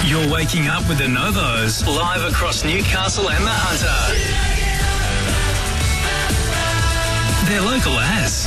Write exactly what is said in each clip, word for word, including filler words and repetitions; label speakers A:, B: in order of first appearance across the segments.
A: You're waking up with the Novos, live across Newcastle and the Hunter. They're local as.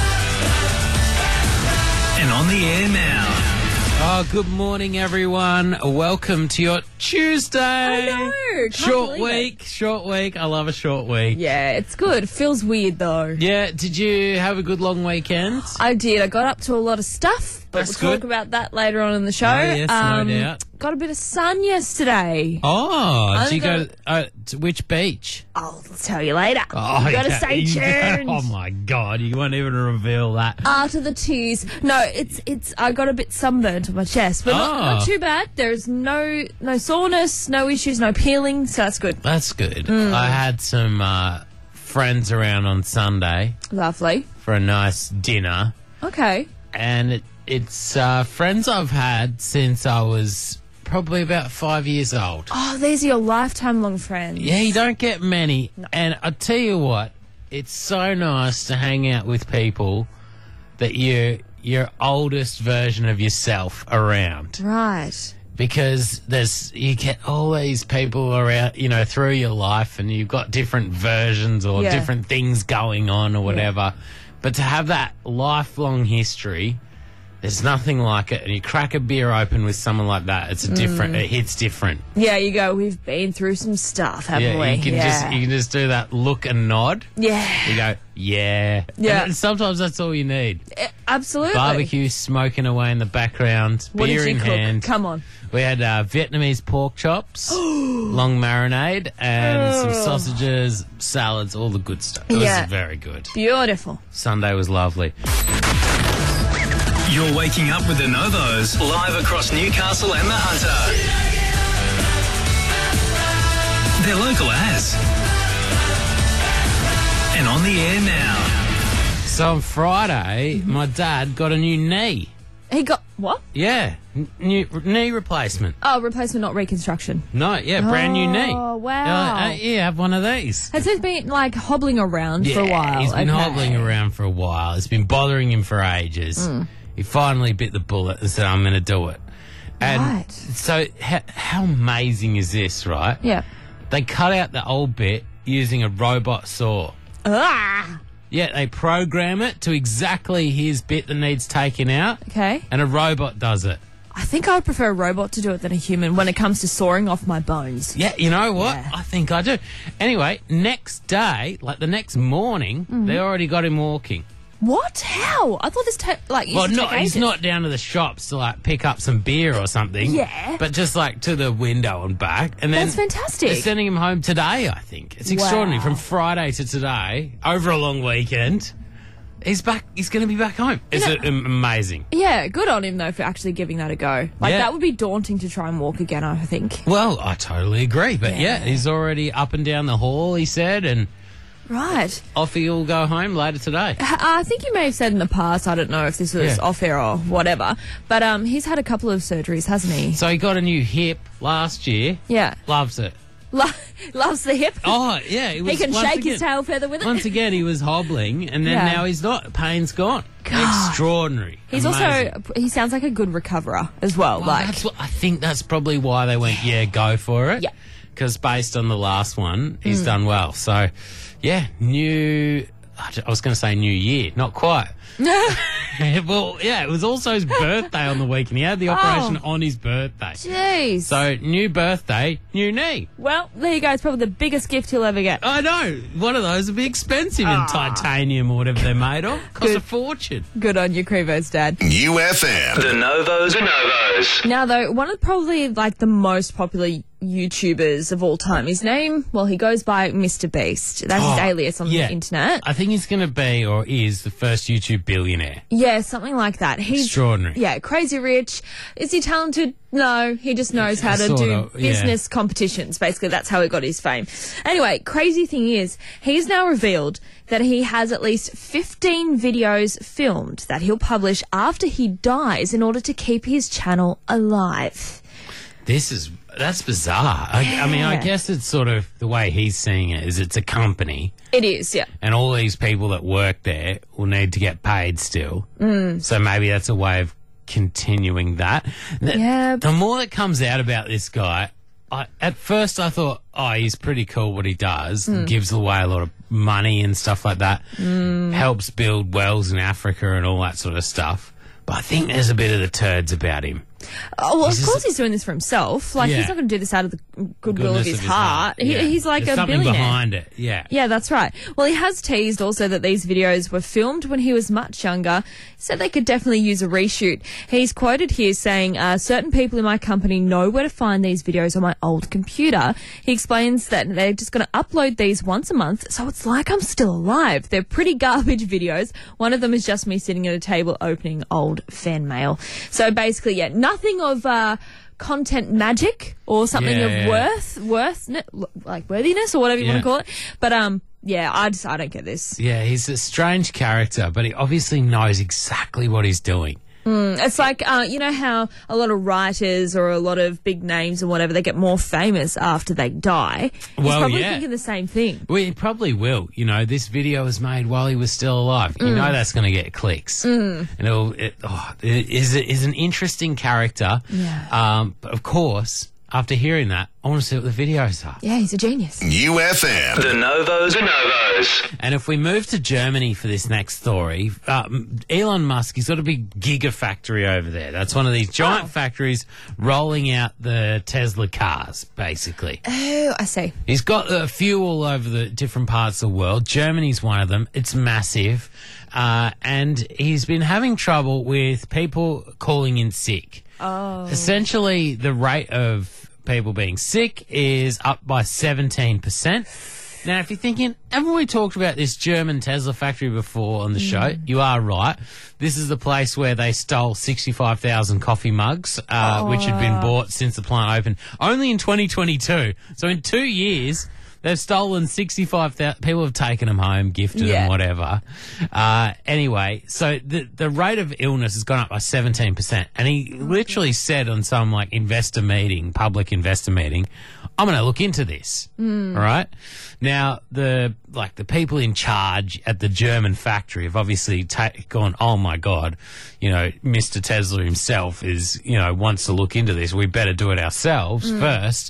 A: And on the air now.
B: Oh, good morning, everyone. Welcome to your Tuesday.
C: I know. Can't
B: Short
C: believe
B: week,
C: it.
B: short week. I love a short week.
C: Yeah, it's good. Feels weird, though.
B: Yeah, did you have a good long weekend?
C: I did. I got up to a lot of stuff, but
B: That's
C: we'll
B: good.
C: talk about that later on in the show.
B: Oh, yes, no doubt.
C: Got a bit of sun yesterday.
B: Oh,
C: I
B: did you
C: think
B: go uh, to which beach?
C: I'll tell you later.
B: Oh,
C: you gotta
B: yeah,
C: stay
B: you gotta-
C: tuned.
B: oh, my God. You won't even reveal that.
C: After the tears. No, it's it's. I got a bit sunburnt on my chest, but not,
B: Oh.
C: not too bad. There's no no soreness, no issues, no peeling, so that's good.
B: That's good.
C: Mm.
B: I had some uh, friends around on Sunday
C: Lovely.
B: for a nice dinner.
C: Okay.
B: And it, it's uh, friends I've had since I was probably about five years old.
C: Oh, these are your lifetime long friends.
B: Yeah, you don't get many. And I tell you what, it's so nice to hang out with people that you're your oldest version of yourself around.
C: Right.
B: Because there's you get all these people around, you know, through your life, and you've got different versions or
C: Yeah.
B: different things going on or whatever. But to have that lifelong history, there's nothing like it. And you crack a beer open with someone like that, it's a different. It hits different.
C: Yeah, you go, we've been through some stuff, haven't
B: Yeah,
C: we?
B: you can
C: yeah.
B: just you can just do that look and nod.
C: Yeah.
B: You go, yeah,
C: Yeah.
B: And sometimes that's all you need.
C: Eh, absolutely.
B: Barbecue smoking away in the background,
C: What
B: beer
C: did you
B: in
C: cook?
B: hand.
C: Come on.
B: We had uh, Vietnamese pork chops, long marinade, and some sausages, salads, all the good stuff. It
C: Yeah.
B: was very good.
C: Beautiful.
B: Sunday was lovely.
A: You're waking up with the Novos, live across Newcastle and the Hunter. They're local as. And on the air now.
B: So on Friday, my dad got a new knee.
C: He got, what?
B: Yeah, n- new knee replacement.
C: Oh, replacement, not reconstruction.
B: No, yeah, brand new knee.
C: Oh, wow.
B: You're like, "Hey, yeah, have one of these.
C: Has he been, like, hobbling around for a while?
B: He's been
C: Okay.
B: hobbling around for a while. It's been bothering him for ages.
C: Mm.
B: He finally bit the bullet and said, I'm going to do it. And
C: Right.
B: so how, how amazing is this, right?
C: Yeah.
B: They cut out the old bit using a robot saw.
C: Ah!
B: Yeah, they program it to exactly his bit that needs taken out,
C: Okay.
B: and a robot does it.
C: I think I would prefer a robot to do it than a human when it comes to sawing off my bones.
B: Yeah, you know what?
C: Yeah.
B: I think I do. Anyway, next day, like the next morning,
C: Mm-hmm.
B: they already got him walking.
C: What? How? I thought this, ta- like, used
B: Well,
C: to
B: not
C: take
B: he's
C: ages.
B: not down to the shops to like pick up some beer or something.
C: Yeah.
B: But just like to the window and back, and then
C: That's fantastic.
B: They're sending him home today. I think it's extraordinary.
C: Wow.
B: From Friday to today, over a long weekend, he's back. He's going to be back home. It's
C: know-
B: a- am- amazing.
C: Yeah, good on him, though, for actually giving that a go. Like,
B: Yeah.
C: that would be daunting to try and walk again, I think.
B: Well, I totally agree. But yeah,
C: Yeah.
B: he's already up and down the hall. He said, and
C: Right.
B: off he'll go home later today.
C: H- I think you may have said in the past, I don't know if this was
B: Yeah.
C: off air or whatever, but um, he's had a couple of surgeries, hasn't he?
B: So he got a new hip last year.
C: Yeah.
B: Loves it.
C: Lo- loves the hip.
B: Oh yeah, it was
C: he can
B: once
C: shake
B: again-
C: his tail feather with it.
B: Once again, he was hobbling, and then
C: Yeah.
B: now he's not. Pain's gone.
C: God.
B: Extraordinary.
C: He's
B: Amazing.
C: also, he sounds like a good recoverer as well.
B: Well,
C: like,
B: that's what I think. That's probably why they went. Yeah, go for it.
C: Yeah.
B: Because based on the last one, he's done well. So, yeah, new. I was going to say new year, not quite. Well, yeah, it was also his birthday on the weekend. He had the operation on his birthday.
C: jeez.
B: So, new birthday, new knee.
C: well, there you go. It's probably the biggest gift he'll ever get.
B: I know. One of those would be expensive in titanium or whatever they're made of. Cost
C: Good.
B: a fortune.
C: Good on you, Crevo's dad.
D: U F M.
A: The Novos, the Novos.
C: Now, though, one of probably like the most popular YouTubers of all time, his name, well, he goes by Mister Beast. That's his
B: Oh,
C: alias on
B: yeah.
C: the internet.
B: I think he's going to be or is the first YouTube billionaire.
C: Yeah, something like that. He's
B: Extraordinary.
C: Yeah, crazy rich. Is he talented? No, he just knows how to
B: Sort
C: do
B: of, yeah.
C: business competitions. Basically, that's how he got his fame. Anyway, crazy thing is, he's now revealed that he has at least fifteen videos filmed that he'll publish after he dies in order to keep his channel alive.
B: This is that's bizarre. I, I mean, I
C: Yeah.
B: guess it's sort of the way he's seeing it is it's a company,
C: It is, yeah.
B: and all these people that work there will need to get paid still. Mm. So maybe that's a way of continuing that. The,
C: Yeah.
B: the more that comes out about this guy, I, at first I thought, oh, he's pretty cool what he does.
C: Mm.
B: Gives away a lot of money and stuff like that. Mm. Helps build wells in Africa and all that sort of stuff. But I think there's a bit of the turds about him.
C: Oh, well,
B: He's
C: of course
B: just-
C: he's doing this for himself. Like,
B: Yeah.
C: he's not going to do this out of the goodwill of
B: Goodness
C: his, heart. He,
B: Yeah.
C: He's like
B: There's
C: a
B: something
C: billionaire.
B: behind it. Yeah.
C: Yeah, that's right. Well, he has teased also that these videos were filmed when he was much younger, said they could definitely use a reshoot. He's quoted here saying, uh, certain people in my company know where to find these videos on my old computer. He explains that they're just going to upload these once a month, so it's like I'm still alive. They're pretty garbage videos. One of them is just me sitting at a table opening old fan mail. So basically, yeah, nothing of... Uh, content magic or something
B: Yeah,
C: of
B: yeah.
C: worth, worth, like worthiness or whatever you
B: Yeah.
C: want to call it. But um, yeah, I just I don't get this.
B: Yeah, he's a strange character, but he obviously knows exactly what he's doing.
C: It's like uh, you know how a lot of writers or a lot of big names or whatever they get more famous after they die. He's
B: Well,
C: probably
B: yeah.
C: thinking the same thing.
B: Well, he probably will. You know, this video was made while he was still alive. You know that's going to get clicks. Mm. And it'll, it, oh, it is, it is an interesting character.
C: Yeah.
B: Um, but of course, after hearing that, I want to see what the videos are.
C: Yeah, he's a genius.
D: U F M.
A: The Novos, the Novos.
B: And if we move to Germany for this next story, um, Elon Musk, he's got a big gigafactory over there. That's one of these giant
C: Oh.
B: factories rolling out the Tesla cars, basically.
C: Oh, I see.
B: He's got a few all over the different parts of the world. Germany's one of them. It's massive. Uh, and he's been having trouble with people calling in sick.
C: Oh.
B: Essentially, the rate of people being sick is up by seventeen percent. Now, if you're thinking, haven't we talked about this German Tesla factory before on the show? You are right. This is the place where they stole sixty-five thousand coffee mugs, uh, which had been bought since the plant opened, only in twenty twenty-two. So in two years, they've stolen sixty-five thousand. People have taken them home, gifted
C: Yeah.
B: them, whatever. Uh, anyway, so the the rate of illness has gone up by seventeen percent. And he literally said on some like investor meeting, public investor meeting, I'm going to look into this. All right. Now, the like the people in charge at the German factory have obviously ta- gone, oh my God, you know, Mister Tesla himself is, you know, wants to look into this. We better do it ourselves first.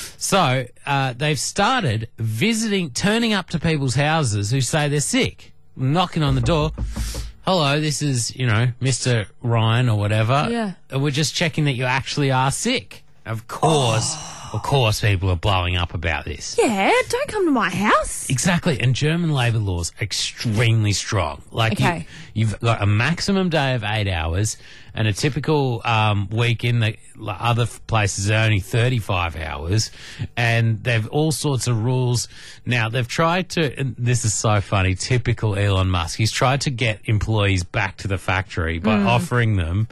B: So uh, they've started visiting, turning up to people's houses who say they're sick, knocking on the door. Hello, this is, you know, Mister Ryan or whatever.
C: Yeah.
B: And we're just checking that you actually are sick. Of course, of course, people are blowing up about this.
C: Yeah, don't come to my house.
B: Exactly, and German labour laws are extremely strong. Like,
C: Okay.
B: you, you've got a maximum day of eight hours, and a typical um, week in the like, other f- places are only thirty-five hours, and they've all sorts of rules. Now, they've tried to, and this is so funny, typical Elon Musk, he's tried to get employees back to the factory by offering them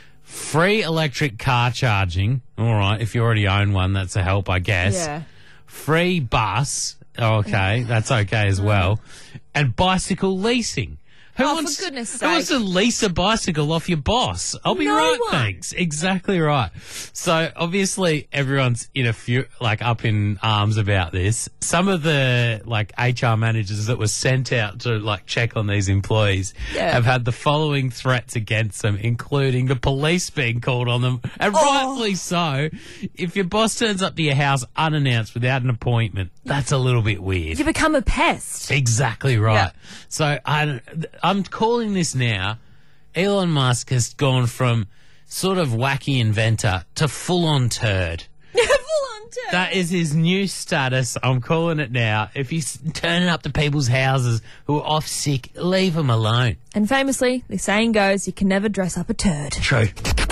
B: free electric car charging. All right, if you already own one, that's a help, I guess.
C: Yeah.
B: Free bus. Okay, that's okay as well. And bicycle leasing. Who
C: Oh, for
B: wants,
C: goodness
B: who wants
C: sake.
B: to lease a bicycle off your boss? I'll be
C: No
B: right,
C: one.
B: thanks. Exactly right. So obviously everyone's in a few, like up in arms about this. Some of the like H R managers that were sent out to like check on these employees
C: Yeah.
B: have had the following threats against them, including the police being called on them, and
C: Oh.
B: rightfully so. If your boss turns up to your house unannounced without an appointment, that's a little bit weird.
C: You become a pest.
B: Exactly right.
C: Yeah.
B: So I, I'm calling this now. Elon Musk has gone from sort of wacky inventor to full-on turd.
C: Full on turn.
B: That is his new status. I'm calling it now. If he's turning up to people's houses who are off sick, leave them alone.
C: And famously, the saying goes, you can never dress up a turd.
B: True.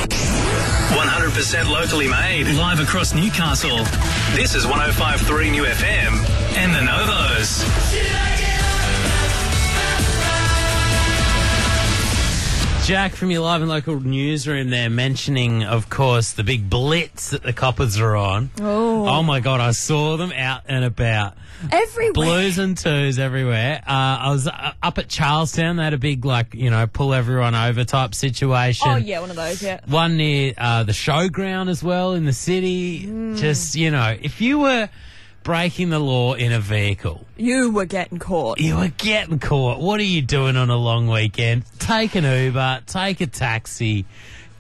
A: one hundred percent locally made, live across Newcastle. This is one oh five point three New F M and the Novos.
B: Jack from your live and local newsroom there mentioning, of course, the big blitz that the coppers are on.
C: Oh.
B: Oh, my God, I saw them out and about.
C: Everywhere.
B: Blues and twos everywhere. Uh, I was uh, up at Charlestown. They had a big, like, you know, pull everyone over type situation.
C: Oh, yeah, one of those, yeah.
B: One near uh, the showground as well in the city.
C: Mm.
B: Just, you know, if you were breaking the law in a vehicle,
C: You were getting caught.
B: you were getting caught. What are you doing on a long weekend? Take an Uber, take a taxi.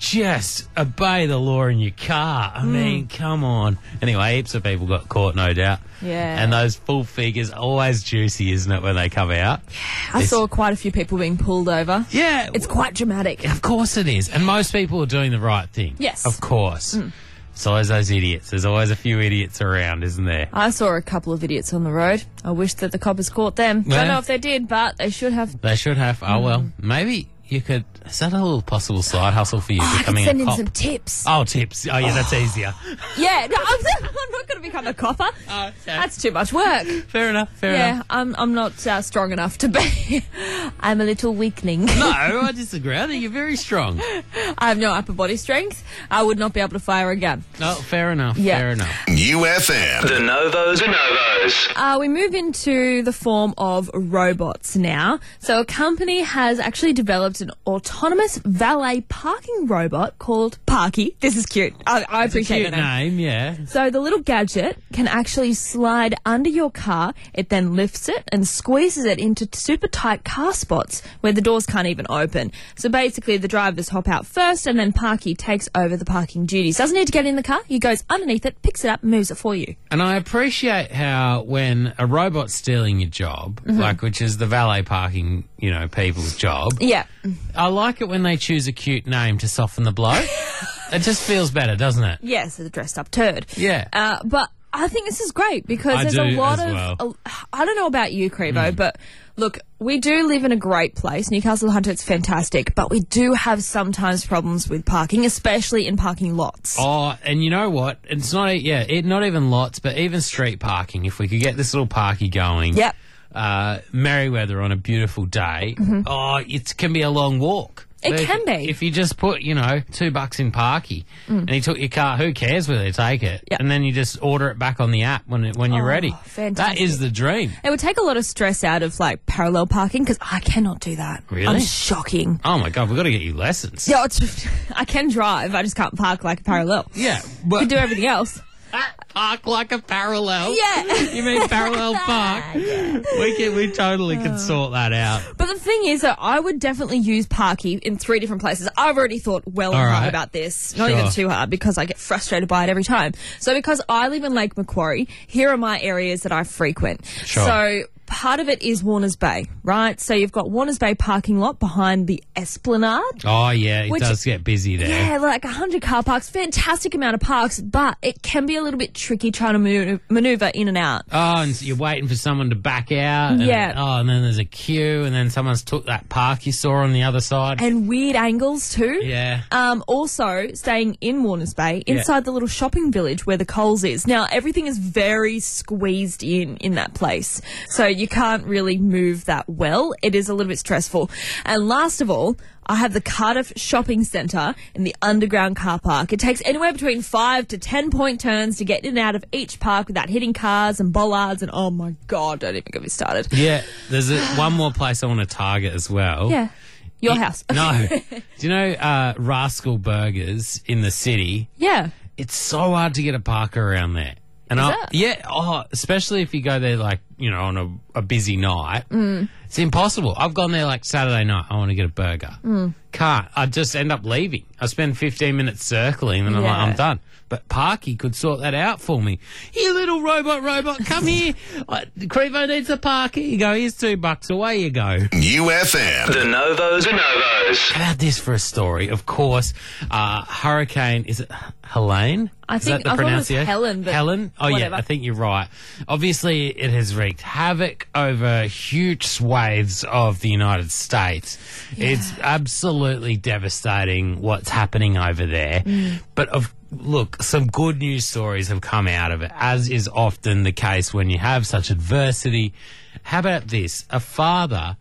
B: just obey the law in your car. I mean, come on. Anyway, heaps of people got caught, no doubt.
C: Yeah.
B: And those full figures, always juicy, isn't it, when they come out?
C: I
B: It's-
C: saw quite a few people being pulled over.
B: Yeah.
C: It's quite dramatic.
B: Of course it is. And most people are doing the right thing.
C: Yes.
B: Of course. It's always those idiots. There's always a few idiots around, isn't there?
C: I saw a couple of idiots on the road. I wish that the coppers caught them.
B: Yeah.
C: Don't know if they did, but they should have.
B: They should have. Oh, well, maybe you could... Is that a little possible side hustle for you,
C: Oh, I could
B: becoming
C: send
B: a
C: in
B: cop?
C: some tips.
B: Oh, tips. Oh, yeah, that's easier.
C: Yeah, no, I'm, I'm not going to become a copper.
B: Oh, okay.
C: That's too much work.
B: Fair enough, fair
C: Yeah,
B: enough.
C: I'm I'm not uh, strong enough to be. I'm a little weakling.
B: No, I disagree. I think you're very strong.
C: I have no upper body strength. I would not be able to fire a gun.
B: Oh, fair enough,
C: Yeah.
B: fair enough.
D: U F M.
A: The Novos, the Novos.
C: Uh, we move into the form of robots now. So a company has actually developed an autonomous valet parking robot called Parky. This is cute. I, I appreciate
B: Cute
C: the name.
B: name, yeah.
C: So the little gadget can actually slide under your car. It then lifts it and squeezes it into super tight car spots where the doors can't even open. So basically the drivers hop out first and then Parky takes over the parking duties. Doesn't need to get in the car. He goes underneath it, picks it up, moves it for you.
B: And I appreciate how when a robot's stealing your job,
C: Mm-hmm.
B: like which is the valet parking, you know, people's job,
C: Yeah.
B: I like it when they choose a cute name to soften the blow. It just feels better, doesn't it?
C: Yes, a dressed up turd.
B: Yeah.
C: Uh, but I think this is great because
B: I
C: there's a
B: do
C: lot
B: as
C: of.
B: well. Mm.
C: a- I don't know about you, Crevo, but look, we do live in a great place. Newcastle Hunter, it's fantastic, but we do have sometimes problems with parking, especially in parking lots.
B: Oh, and you know what? It's not, yeah, it, not even lots, but even street parking. If we could get this little parky going.
C: Yep.
B: Uh, Merriweather on a beautiful day. Oh, it can be a long walk.
C: It
B: But
C: can
B: if,
C: be.
B: If you just put, you know, two bucks in parky and he took your car, who cares where they take it?
C: Yep.
B: And then you just order it back on the app when it, when you're
C: Oh,
B: ready. That
C: fantastic.
B: is the dream.
C: It would take a lot of stress out of like parallel parking because I cannot do that.
B: Really?
C: I'm shocking.
B: Oh my God, we've got to get you lessons.
C: Yeah, it's, I can drive. I just can't park like a parallel.
B: Yeah.
C: I
B: But
C: can do everything else.
B: park like a parallel.
C: Yeah.
B: You mean parallel park? We can, we totally can sort that out.
C: But the thing is that I would definitely use Parky in three different places. I've already thought well and
B: All
C: hard
B: right.
C: about this. Not
B: Sure.
C: even too hard because I get frustrated by it every time. So because I live in Lake Macquarie, here are my areas that I frequent.
B: Sure.
C: So part of it is Warners Bay, right? So you've got Warners Bay parking lot behind the Esplanade.
B: Oh yeah, it
C: Which-
B: does get busy there.
C: Yeah, like one hundred car parks, fantastic amount of parks, but it can be a little bit tricky trying to manu- maneuver in and out.
B: Oh, and so you're waiting for someone to back out. And,
C: Yeah.
B: Oh, and then there's a queue, and then someone's took that park you saw on the other side.
C: And weird angles too.
B: Yeah.
C: Um, also, staying in Warners Bay, inside the little shopping village where the Coles is. Now, everything is very squeezed in in that place. So you can't really move that well. It is a little bit stressful. And last of all, I have the Cardiff Shopping Centre in the underground car park. It takes anywhere between five to ten point turns to get in and out of each park without hitting cars and bollards. And oh my God, don't even get me started.
B: Yeah, there's a, one more place I want to target as well.
C: Yeah. Your
B: Y-
C: house.
B: No. Do you know uh, Rascal Burgers in the city?
C: Yeah.
B: It's so hard to get a parker around there. And
C: Is
B: I,
C: it?
B: yeah, oh, especially if you go there like, you know, on a, a busy night. Mm. It's impossible. I've gone there like Saturday night. I want to get a burger. Mm. Can't. I just end up leaving. I spend fifteen minutes circling and I'm like,
C: Yeah.
B: I'm done. But Parky could sort that out for me. You little robot robot, come here. Uh, Crevo needs a Parky. You go, here's two bucks. Away you go.
D: U F M.
A: The Novos, the Novos.
B: How about this for a story? Of course, uh, Hurricane, is it Helene?
C: I
B: Is
C: think-
B: that the
C: I thought it was
B: pronunciation?
C: Helen, but
B: Helen? Oh,
C: whatever.
B: yeah, I think you're right. Obviously, it has wreaked havoc over huge swathes of the United States. It's absolutely devastating what's happening over there.
C: Mm.
B: But of look, some good news stories have come out of it, as is often the case when you have such adversity. How about this? A father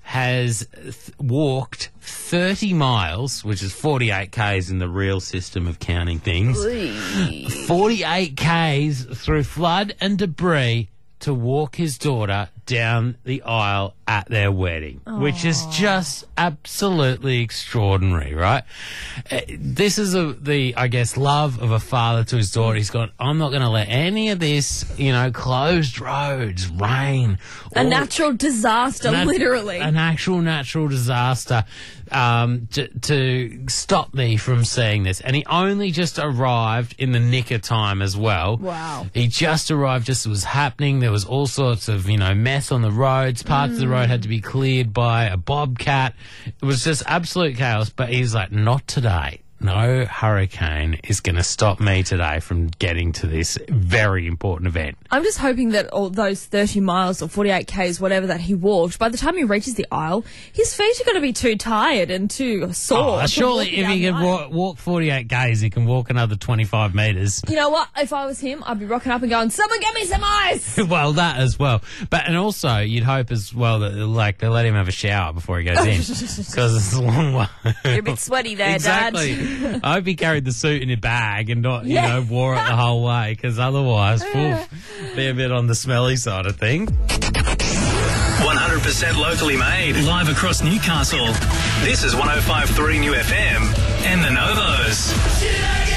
B: has th- walked thirty miles, which is forty-eight kays in the real system of counting things, forty-eight kays through flood and debris to walk his daughter down the aisle at their wedding, which is just absolutely extraordinary, right? Uh, This is a, the, I guess, love of a father to his daughter. He's gone, I'm not going to let any of this, you know, closed roads, rain.
C: A
B: all-
C: natural disaster,
B: nat-
C: literally.
B: An actual natural disaster um, to, to stop me from seeing this. And he only just arrived in the nick of time as well.
C: Wow.
B: He just arrived just as it was happening. There was all sorts of, you know, mess on the roads. Parts of the road had to be cleared by a bobcat. It was just absolute chaos. But he's like, not today. No hurricane is going to stop me today from getting to this very important event.
C: I'm just hoping that all those thirty miles or forty-eight kays, whatever that he walked, by the time he reaches the aisle, his feet are going to be too tired and too sore.
B: Oh,
C: to
B: surely
C: walk
B: if
C: down
B: he
C: the
B: can
C: aisle.
B: walk, walk forty-eight kays, he can walk another twenty-five metres.
C: You know what? If I was him, I'd be rocking up and going, someone get me some ice!
B: Well, that as well. But and also, you'd hope as well that like they let him have a shower before he goes in, because it's a long way.
C: You're a bit sweaty there,
B: Exactly.
C: Dad.
B: I hope he carried the suit in a bag and not, you
C: Yeah.
B: know, wore it the whole way, because otherwise, oof, be a bit on the smelly side of things.
A: one hundred percent locally made, live across Newcastle. This is one oh five point three New F M and the Novos.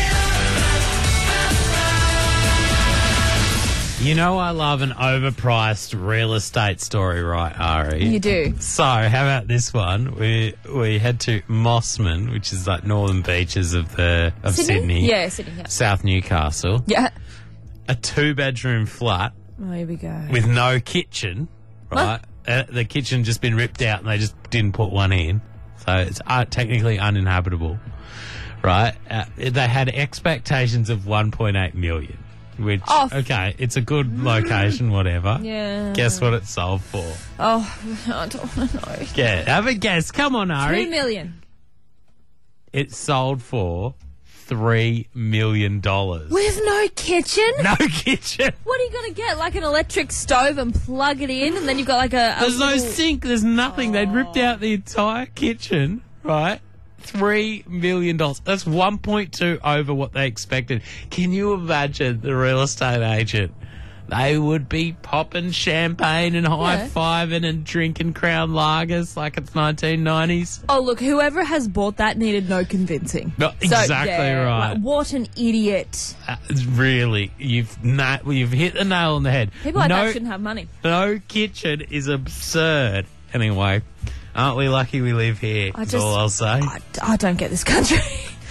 B: You know, I love an overpriced real estate story, right, Ari?
C: You do.
B: So, how about this one? We we head to Mossman, which is like northern beaches of the of Sydney.
C: Yeah, Sydney, yeah.
B: South Newcastle.
C: Yeah.
B: A two-bedroom flat
C: Oh, here we go.
B: with no kitchen, right? Uh, the kitchen just been ripped out and they just didn't put one in. So it's uh, technically uninhabitable, right? Uh, they had expectations of one point eight million, which,
C: Oh, f-
B: okay, it's a good location, whatever.
C: Yeah.
B: Guess what it sold for?
C: Oh, I don't want to know.
B: Yeah, have a guess. Come on, Ari.
C: Two million.
B: It sold for three million dollars.
C: With no kitchen?
B: No kitchen.
C: What are you going to get? Like an electric stove and plug it in, and then you've got like a. a
B: There's no
C: little-
B: sink. There's nothing. They'd ripped out the entire kitchen, right? Three million dollars. That's one point two over what they expected. Can you imagine the real estate agent? They would be popping champagne and high fiving and drinking Crown lagers like it's nineteen nineties.
C: Oh, look, whoever has bought that needed no convincing.
B: No,
C: So,
B: exactly
C: yeah,
B: right.
C: like, what an idiot.
B: Uh, really, you've na- you've hit the nail on the head.
C: People like
B: no,
C: that shouldn't have money.
B: no kitchen is absurd. Anyway, aren't we lucky we live here?
C: I
B: Is
C: just-
B: all I'll say.
C: I, I don't get this country.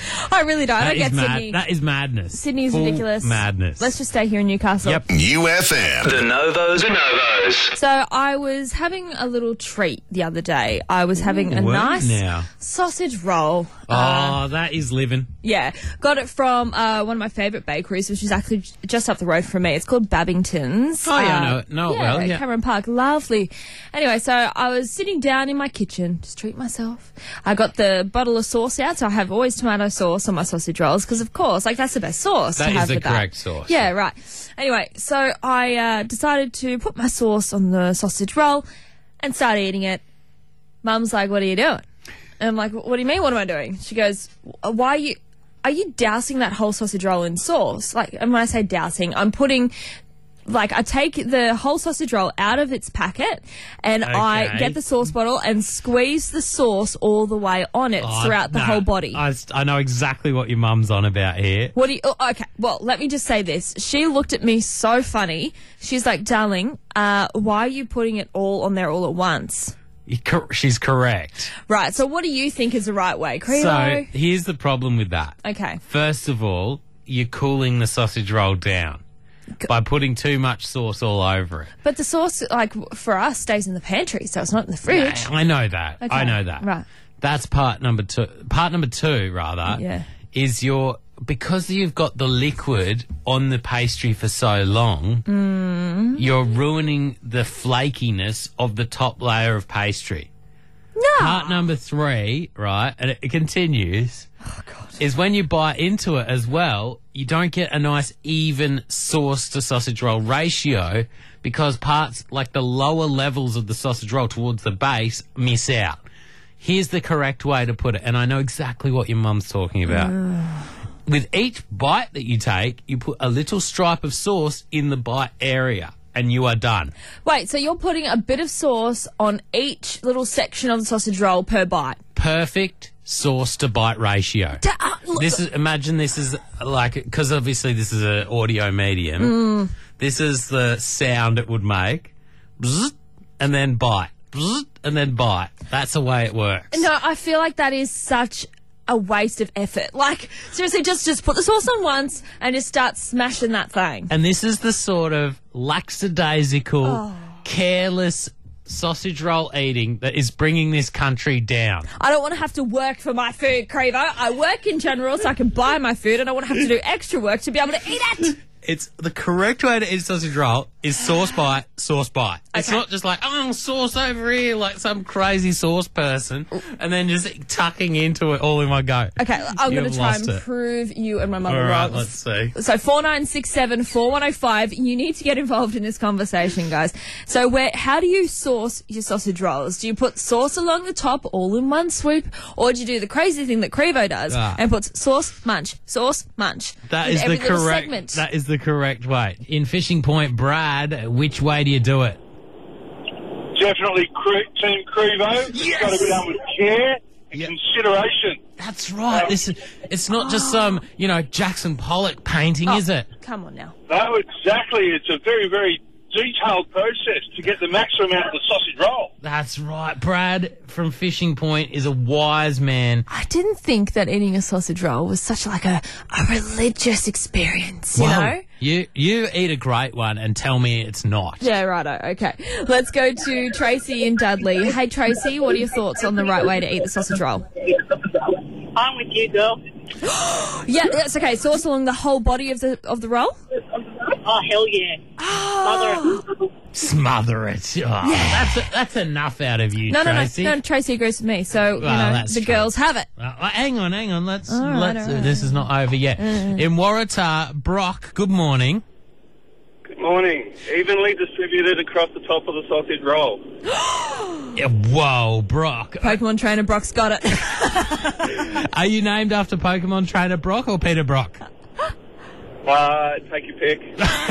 C: I really don't. I
B: That
C: don't
B: is
C: get
B: mad.
C: Sydney.
B: That is madness.
C: Sydney is
B: Full
C: ridiculous.
B: Madness.
C: Let's just stay here in Newcastle.
B: Yep.
D: U F M.
A: The Novos. The Novos.
C: So I was having a little treat the other day. I was having a
B: Word
C: nice
B: now.
C: sausage roll.
B: Oh,
C: Uh,
B: that is living.
C: yeah, got it from uh, one of my favourite bakeries, which is actually j- just up the road from me. It's called Babington's.
B: Oh, yeah, I
C: Uh,
B: know it. Know it
C: yeah,
B: well, yeah.
C: Cameron Park, lovely. Anyway, so I was sitting down in my kitchen, just treat myself. I got the bottle of sauce out, so I have always tomato sauce on my sausage rolls because, of course, like that's the best sauce
B: That
C: to
B: is
C: have
B: the
C: with
B: correct
C: that.
B: sauce.
C: Yeah, right. Anyway, so I uh, decided to put my sauce on the sausage roll and start eating it. Mum's like, "What are you doing?" And I'm like, "What do you mean? What am I doing?" She goes, "Why are you? Are you dousing that whole sausage roll in sauce?" Like, and when I say dousing, I'm putting. Like, I take the whole sausage roll out of its packet and I
B: Okay.
C: get the sauce bottle and squeeze the sauce all the way on it
B: Oh,
C: throughout the
B: nah,
C: whole body.
B: I, I know exactly what your mum's on about here.
C: What do you, oh, okay, well, let me just say this. She looked at me so funny. She's like, "Darling, uh, why are you putting it all on there all at once?"
B: You cor- She's correct.
C: Right, so what do you think is the right way? Credo?
B: So here's the problem with that.
C: Okay.
B: First of all, you're cooling the sausage roll down by putting too much sauce all over it.
C: But the sauce, like, for us, stays in the pantry, so it's not in the fridge.
B: I know that.
C: Okay,
B: I know that.
C: right.
B: That's part number two. Part number two, rather,
C: Yeah.
B: is your because you've got the liquid on the pastry for so long,
C: Mm.
B: you're ruining the flakiness of the top layer of pastry.
C: No.
B: Part number three, right, and it, it continues,
C: Oh,
B: is when you bite into it as well, you don't get a nice even sauce to sausage roll ratio because parts like the lower levels of the sausage roll towards the base miss out. Here's the correct way to put it, and I know exactly what your mum's talking about. With each bite that you take, you put a little stripe of sauce in the bite area. and you are done.
C: Wait, so you're putting a bit of sauce on each little section of the sausage roll per bite?
B: Perfect sauce to bite ratio.
C: Da- uh, look-
B: This is imagine this is like because obviously this is an audio medium.
C: Mm.
B: This is the sound it would make, Bzzzt, and then bite, Bzzzt, and then bite. That's the way it works.
C: No, I feel like that is such a waste of effort. Like, seriously, just just put the sauce on once and just start smashing that thing.
B: And this is the sort of lackadaisical,
C: Oh.
B: careless sausage roll eating that is bringing this country down.
C: I don't want to have to work for my food, Crevo. I work in general so I can buy my food. I don't want to have to do extra work to be able to eat it.
B: It's the correct way to eat sausage roll is sauce bite, sauce bite. It's
C: Okay.
B: not just like, oh, sauce over here, like some crazy sauce person, and then just tucking into it all in one go.
C: Okay, I'm going
B: You've
C: to try
B: lost
C: and
B: it.
C: prove you and my mother
B: All right,
C: wrong.
B: let's see.
C: So four nine six seven four one oh five, you need to get involved in this conversation, guys. So where, how do you sauce your sausage rolls? Do you put sauce along the top all in one swoop, or do you do the crazy thing that Crevo does
B: Ah.
C: and puts sauce, munch, sauce, munch?
B: That
C: in
B: is the
C: every little
B: correct.
C: segment?
B: That is the correct way. In Fishing Point, Brad, which way do you do it?
E: Definitely cre- Team Crevo. It's got to be done with care and
B: Yeah.
E: consideration.
B: That's right. This is. It's not just some, you know, Jackson Pollock painting, is it?
C: Come on now.
E: No, exactly. It's a very, very detailed process to get the maximum out of the sausage roll.
B: That's right. Brad from Fishing Point is a wise man.
C: I didn't think that eating a sausage roll was such like a, a religious experience, you
B: Whoa.
C: know?
B: You you eat a great one and tell me it's not.
C: Yeah, righto. Okay. Let's go to Tracy in Dudley. Hey, Tracy, what are your thoughts on the right way to eat the sausage roll?
F: I'm with you, girl.
C: Yeah, that's okay. Sauce along the whole body of the of the roll?
F: Oh, hell yeah.
C: Oh.
B: Smother it. Oh, that's that's enough out of you,
C: No, no, no,
B: Tracy.
C: no. Tracy agrees with me. So, you
B: Well,
C: know,
B: that's
C: the
B: true.
C: girls have it.
B: Uh, uh, hang on, hang on. Let's
C: All right,
B: let's.
C: all right.
B: This is not over yet. In Waratah, Brock. Good morning.
E: Good morning. Evenly distributed across the top of the sausage roll.
B: Yeah, whoa, Brock.
C: Pokemon trainer Brock's got it.
B: Are you named after Pokemon trainer Brock or Peter Brock?
E: Uh, take your pick.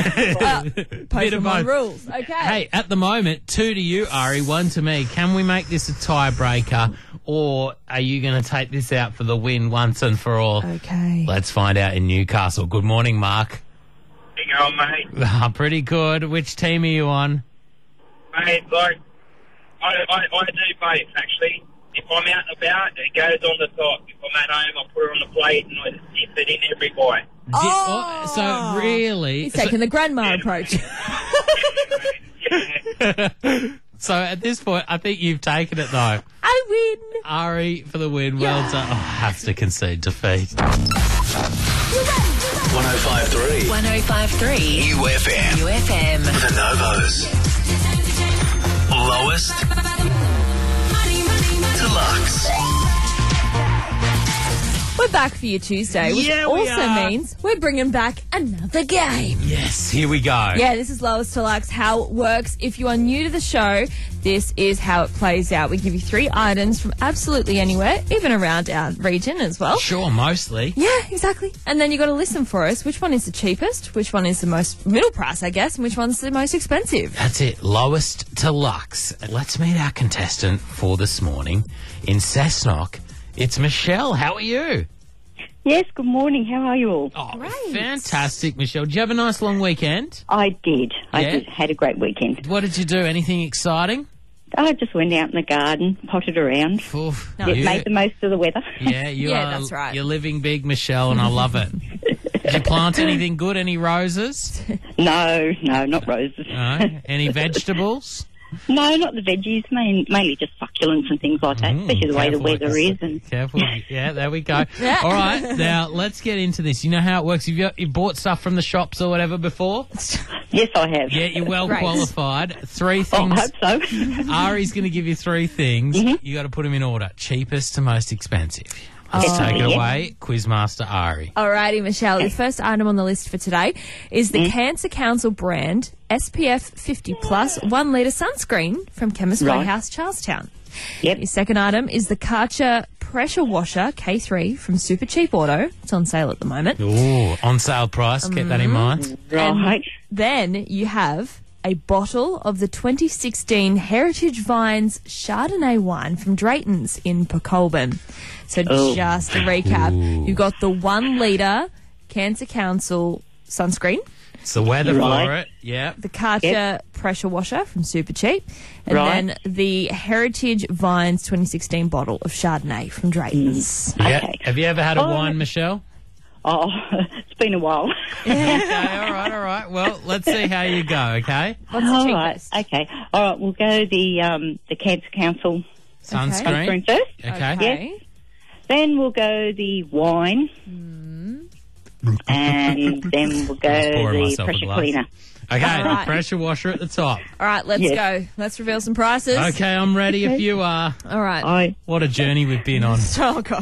B: Bit of
C: Pokemon
B: both.
C: rules. Okay.
B: Hey, at the moment, two to you, Ari, one to me. Can we make this a tiebreaker, or are you going to take this out for the win once and for all?
C: Okay.
B: Let's find out in Newcastle. Good morning, Mark.
E: How you going, mate?
B: Ah, pretty good. Which team are you on?
E: Mate, like, I, I, I do both, actually. If I'm out and about, it goes on the top. If I'm at home, I put it on the plate and I just dip it in every bite.
B: Di- oh, so really,
C: He's taking the grandma approach.
B: so at this point, I think you've taken it though.
C: I win.
B: Ari for the win. Well done. Oh, I have to concede defeat.
A: one oh five point three
G: one oh five point three
A: U F M.
G: U F M.
A: The Novos. Lowest Deluxe.
C: We're back for your Tuesday, which
B: Yeah, we
C: also
B: are.
C: means we're bringing back another game.
B: Yes, here we go.
C: Yeah, this is Lowest to Lux, how it works. If you are new to the show, this is how it plays out. We give you three items from absolutely anywhere, even around our region as well.
B: Sure, mostly.
C: Yeah, exactly. And then you got to listen for us. Which one is the cheapest? Which one is the most middle price, I guess? And which one's the most expensive?
B: That's it. Lowest to Lux. Let's meet our contestant for this morning in Cessnock. It's Michelle. How are you?
F: Yes, good morning. How are you all?
B: Oh,
C: Great.
B: fantastic, Michelle. Did you have a nice long weekend?
F: I did. I
B: Yeah?
F: did. Had a great weekend.
B: What did you do? Anything exciting?
F: I just went out in the garden, potted around.
B: Oof.
C: No.
F: It
B: You-
F: made the most of the weather.
B: yeah, you
C: Yeah,
B: are.
C: that's right.
B: You're living big, Michelle, and I love it. Did you plant anything good? Any roses?
F: No, no, not roses.
B: No. Any vegetables?
F: No, not the veggies. Main, mainly just succulents and things like that,
B: Mm,
F: especially the way the
B: careful.
F: weather is. And
B: Careful. Yeah, there we go. All right, now let's get into this. You know how it works. Have you, you've bought stuff from the shops or whatever before?
F: yes, I have.
B: Yeah, you're well
C: Great.
B: qualified. Three
F: Oh,
B: things.
F: I hope so.
B: Ari's going to give you three things.
F: Mm-hmm.
B: You got to put them in order. Cheapest to most expensive. Let's
C: Oh.
B: take it
F: Yeah.
B: away, Quizmaster Ari.
C: Alrighty, Michelle. The first item on the list for today is the Cancer Council brand S P F fifty plus one litre sunscreen from Chemist
F: Right.
C: Warehouse, Charlestown.
F: Yep.
C: Your second item is the Karcher Pressure Washer K three from Super Cheap Auto. It's on sale at the moment.
B: Ooh, on sale price. Keep that in mind.
F: Right.
C: Then you have a bottle of the twenty sixteen Heritage Vines Chardonnay wine from Drayton's in Colborne. So
F: Oh.
C: just to recap, you've got the one litre Cancer Council sunscreen,
B: It's the weather for
F: Right.
B: it. Yeah.
C: the Karcher
F: Yep.
C: pressure washer from Super Cheap, and
F: Right.
C: then the Heritage Vines twenty sixteen bottle of Chardonnay from Drayton's.
B: Yeah.
F: Okay.
B: Have you ever had a
F: Oh.
B: wine, Michelle?
F: Oh, it's been a while.
B: Okay, all right, all right. Well, let's see how you go, okay?
C: What's the
F: All right.
C: cheapest?
F: Okay. All right. We'll go the um, the Cancer Council
B: Sunscreen.
F: sunscreen first.
B: Okay.
C: Okay.
F: Then we'll go the wine. And then we'll go
B: pouring
F: the
B: myself a
F: pressure
B: glass.
F: cleaner.
B: Okay,
C: All right.
B: the pressure washer at the top.
C: All right, let's
F: Yes.
C: go. Let's reveal some prices.
B: Okay, I'm ready if you are.
C: All right.
F: I
B: What a journey we've been on.
C: Oh, God.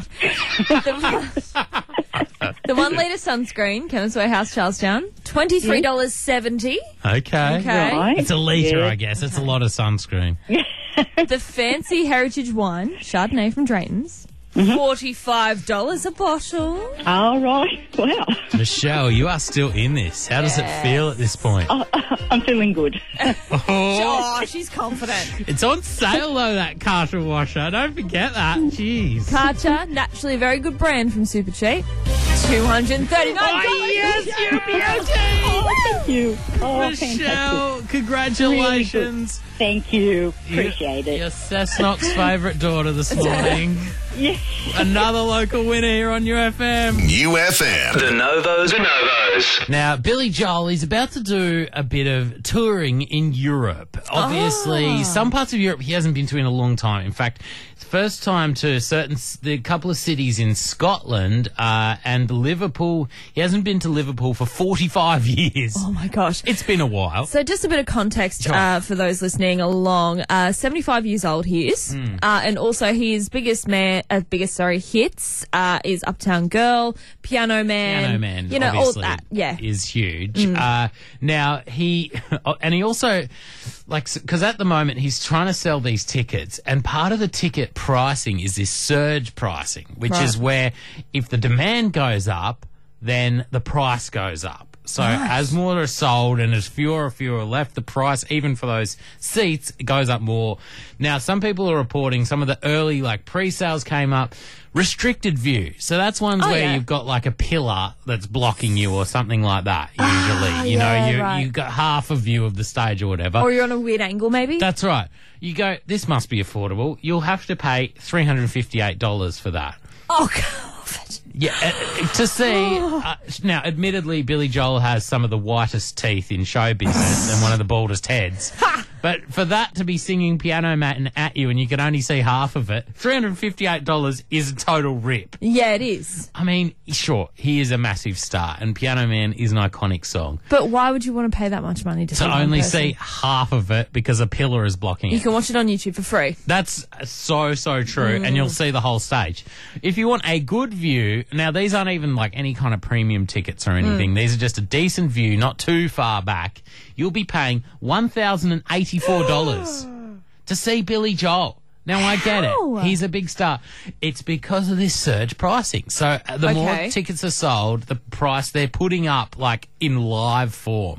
C: the, the one litre sunscreen, Chemist Warehouse, Charlestown, twenty-three dollars seventy.
B: Okay.
C: Okay.
F: right.
B: It's a litre,
F: Yeah.
B: I guess. It's a lot of sunscreen.
C: The fancy Heritage wine, Chardonnay from Drayton's, forty-five dollars a bottle.
F: All right. Wow.
B: Michelle, you are still in this. How does it feel at this point?
F: Oh, I'm feeling good.
B: Oh,
C: Oh, she's confident.
B: it's on sale, though, that Karcher washer. Don't forget that. Jeez.
C: Karcher, naturally a very good brand from Super Cheap, two hundred thirty-nine dollars.
B: Oh, yes, you beauty!
F: Thank you. Oh, fantastic.
B: Michelle, congratulations.
F: Thank you. Appreciate
B: You're
F: it.
B: Cessnock's favourite daughter this morning.
F: Yes.
B: Another local winner here on U F M.
D: U F M.
A: The Novos. The Novos.
B: Now, Billy Joel is about to do a bit of touring in Europe. Obviously, some parts of Europe he hasn't been to in a long time. In fact, it's the first time to certain the couple of cities in Scotland uh, and Liverpool. He hasn't been to Liverpool for forty-five years.
C: Oh, my gosh.
B: It's been a while.
C: So just a bit of context
B: Sure.
C: uh, for those listening along. Uh, seventy-five years old he is.
B: Hmm.
C: Uh, and also his biggest man, uh, biggest, sorry, hits uh, is Uptown Girl, Piano Man.
B: Piano Man,
C: You know,
B: obviously,
C: all that. Yeah.
B: is huge. Uh, now he, and he also, like, because at the moment he's trying to sell these tickets, and part of the ticket pricing is this surge pricing, which
C: Right.
B: is where if the demand goes up, then the price goes up. So as more are sold and as fewer and fewer are left, the price, even for those seats, goes up more. Now, some people are reporting some of the early, like, pre-sales came up. Restricted view. So that's ones
C: Oh,
B: where
C: yeah.
B: you've got, like, a pillar that's blocking you or something like that, usually. you
C: Ah, yeah,
B: know, you,
C: right.
B: you've got half a view of the stage or whatever.
C: Or you're on a weird angle, maybe?
B: That's right. You go, this must be affordable. You'll have to pay three hundred fifty-eight dollars for that.
C: Oh, God.
B: Yeah, uh, to see. Uh, now, admittedly, Billy Joel has some of the whitest teeth in show business and one of the baldest heads. But for that to be singing Piano Man at you and you can only see half of it, three hundred fifty-eight dollars is a total rip.
C: Yeah, it is.
B: I mean, sure, he is a massive star and Piano Man is an iconic song.
C: But why would you want to pay that much money to see
B: To
C: one
B: only
C: person?
B: see half of it because a pillar is blocking
C: You
B: it.
C: can watch it on YouTube for free.
B: That's so, so true. And you'll see the whole stage. If you want a good view, now these aren't even like any kind of premium tickets or anything. These are just a decent view, not too far back. You'll be paying one thousand eighty-four dollars to see Billy Joel. Now, I get
C: How?
B: it. He's a big star. It's because of this surge pricing. So uh, the more
C: Okay.
B: tickets are sold, the price they're putting up, like, in live form.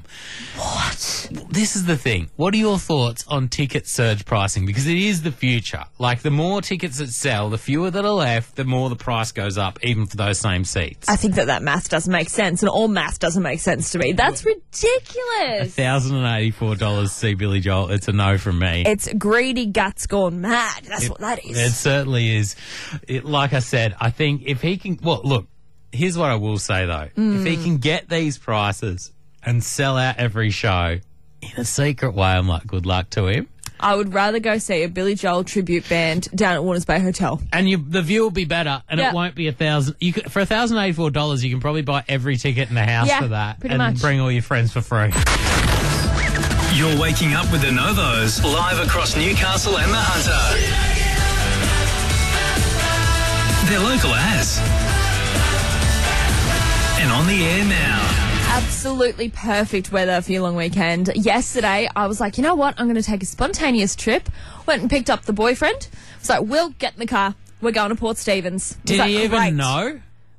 B: What? This is the thing. What are your thoughts on ticket surge pricing? Because it is the future. Like, the more tickets that sell, the fewer that are left, the more the price goes up, even for those same seats.
C: I think that that math doesn't make sense, and all math doesn't make sense to me. That's ridiculous.
B: one thousand eighty-four dollars to see Billy Joel. It's a no from me.
C: It's greedy guts gone mad. That's what that is.
B: It certainly is. It, like I said, I think if he can... Well, look, here's what I will say, though. If he can get these prices and sell out every show in a secret way, I'm like, good luck to him.
C: I would rather go see a Billy Joel tribute band down at Warners Bay Hotel.
B: And you, the view will be better, and
C: Yeah.
B: it won't be a thousand. You could, for a thousand eighty-four dollars, you can probably buy every ticket in the house
C: Yeah,
B: for that,
C: pretty
B: and
C: much.
B: bring all your friends for free.
A: You're waking up with the Novos, live across Newcastle and the Hunter. They're local as. And on the air now.
C: Absolutely perfect weather for your long weekend. Yesterday, I was like, you know what? I'm going to take a spontaneous trip. Went and picked up the boyfriend. Was like, Will, get in the car. We're going to Port Stephens. Was
B: Did
C: like,
B: he even
C: "Great."
B: know?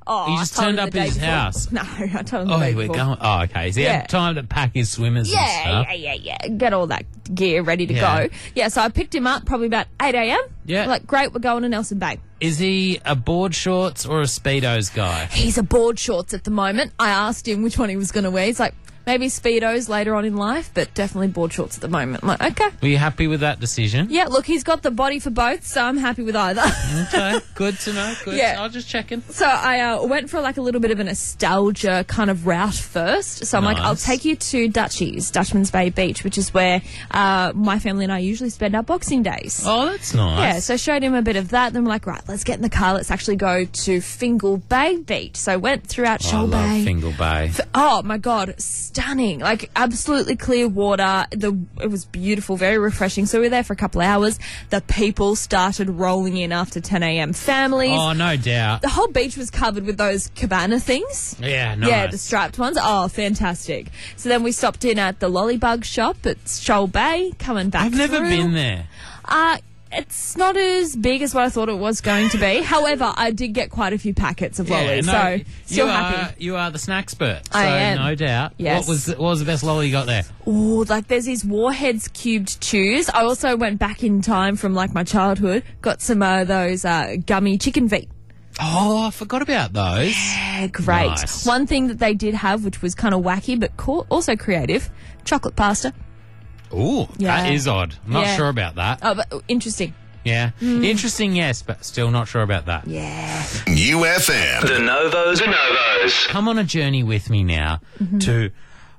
C: Oh,
B: You
C: I
B: just
C: told
B: turned
C: him
B: up
C: the
B: at
C: day
B: his
C: before.
B: house.
C: No, I told him the
B: Oh,
C: day
B: we're
C: before.
B: going. Oh, okay. So he
C: Yeah.
B: had time to pack his swimmers and
C: Yeah,
B: stuff.
C: yeah, yeah, yeah. Get all that gear ready to
B: Yeah.
C: go. Yeah, so I picked him up probably about eight a.m.
B: Yeah.
C: Like, great, we're going to Nelson Bay.
B: Is he a board shorts or a Speedos guy?
C: He's a board shorts at the moment. I asked him which one he was going to wear. He's like, maybe Speedos later on in life, but definitely board shorts at the moment. I'm like, okay.
B: Were you happy with that decision?
C: Yeah, look, he's got the body for both, so I'm happy with either.
B: Okay, good to know. Good.
C: Yeah.
B: I was just checking.
C: So I uh, went for like a little bit of a nostalgia kind of route first. So I'm like, I'll
B: Nice.
C: take you to Dutchies, Dutchman's Bay Beach, which is where uh, my family and I usually spend our Boxing Days.
B: Oh, that's nice.
C: Yeah, so I showed him a bit of that. Then we're like, right, let's get in the car. Let's actually go to Fingal Bay Beach. So went throughout
B: Oh, I
C: Shoal
B: love
C: Bay.
B: Fingal Bay.
C: Oh my god, stunning! Like absolutely clear water. The it was beautiful, very refreshing. So we were there for a couple of hours. The people started rolling in after ten a.m. Families.
B: Oh, no doubt.
C: The whole beach was covered with those cabana things.
B: Yeah, nice.
C: Yeah, the striped ones. Oh, fantastic. So then we stopped in at the Lollybug shop at Shoal Bay, coming back
B: I've never
C: through.
B: been there.
C: Uh, it's not as big as what I thought it was going to be. However, I did get quite a few packets of lollies,
B: no,
C: so still
B: you
C: happy.
B: Are, you are the snack expert. So
C: I am.
B: no doubt.
C: Yes.
B: What was the, what was the best lolly you got there?
C: Oh, like there's these Warheads cubed chews. I also went back in time from like my childhood, got some of uh, those uh, gummy chicken feet.
B: Oh, I forgot about those.
C: Yeah, great.
B: Nice.
C: One thing that they did have, which was kind of wacky but cool, also creative, chocolate pasta.
B: Ooh,
C: Yeah.
B: that is odd. I'm not
C: Yeah.
B: sure about that.
C: Oh, but uh, interesting.
B: Yeah. Interesting, yes, but still not sure about that.
C: Yeah.
D: U F M.
A: The Novos, the Novos.
B: Come on a journey with me now
C: Mm-hmm.
B: to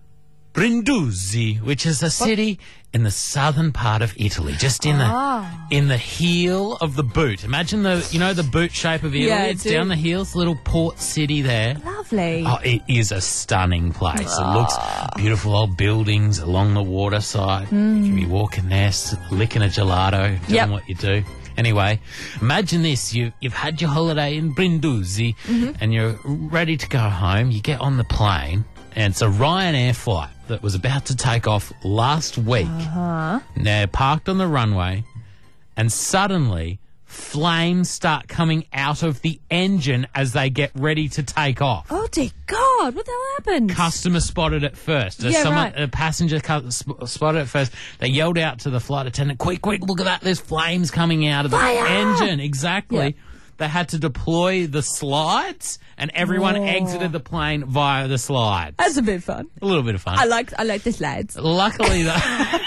B: Brindisi, which is a city in the southern part of Italy, just in the
C: Ah.
B: in the heel of the boot. Imagine the you know the boot shape of Italy.
C: Yeah, I
B: it's
C: do.
B: down the heel. It's a little port city there.
C: Lovely.
B: Oh, it is a stunning place. It looks beautiful, old buildings along the waterside. You can be walking there, s- licking a gelato, doing
C: Yep.
B: what you do. Anyway, imagine this. You, you've had your holiday in Brindisi and you're ready to go home. You get on the plane and it's a Ryanair flight that was about to take off last week. Uh-huh. They're parked on the runway and suddenly flames start coming out of the engine as they get ready to take off.
C: Oh, dear God. What the hell happened?
B: Customer spotted it first.
C: Yeah,
B: Someone,
C: right.
B: A passenger cu- sp- spotted it first. They yelled out to the flight attendant, quick, quick, look at that. There's flames coming out of the
C: Fire!
B: engine. Exactly.
C: Yeah.
B: They had to deploy the slides and everyone
C: Whoa.
B: exited the plane via the slides.
C: That's a bit fun.
B: A little bit of fun.
C: I like I like the slides.
B: Luckily, the,